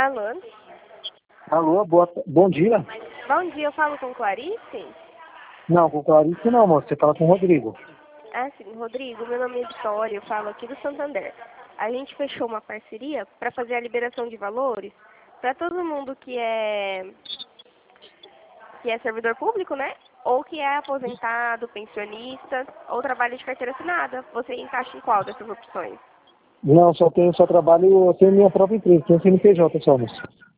falando? Alô, bom dia. Bom dia, eu falo com Clarice? Não, com Clarice não, moço. Você fala com o Rodrigo. Ah, sim, Rodrigo, meu nome é Vitória, eu falo aqui do Santander. A gente fechou uma parceria para fazer a liberação de valores para todo mundo que é servidor público, né? Ou que é aposentado, pensionista, ou trabalha de carteira assinada. Você encaixa em qual dessas opções? Não, só trabalho, eu tenho minha própria empresa, tenho CNPJ só, moço.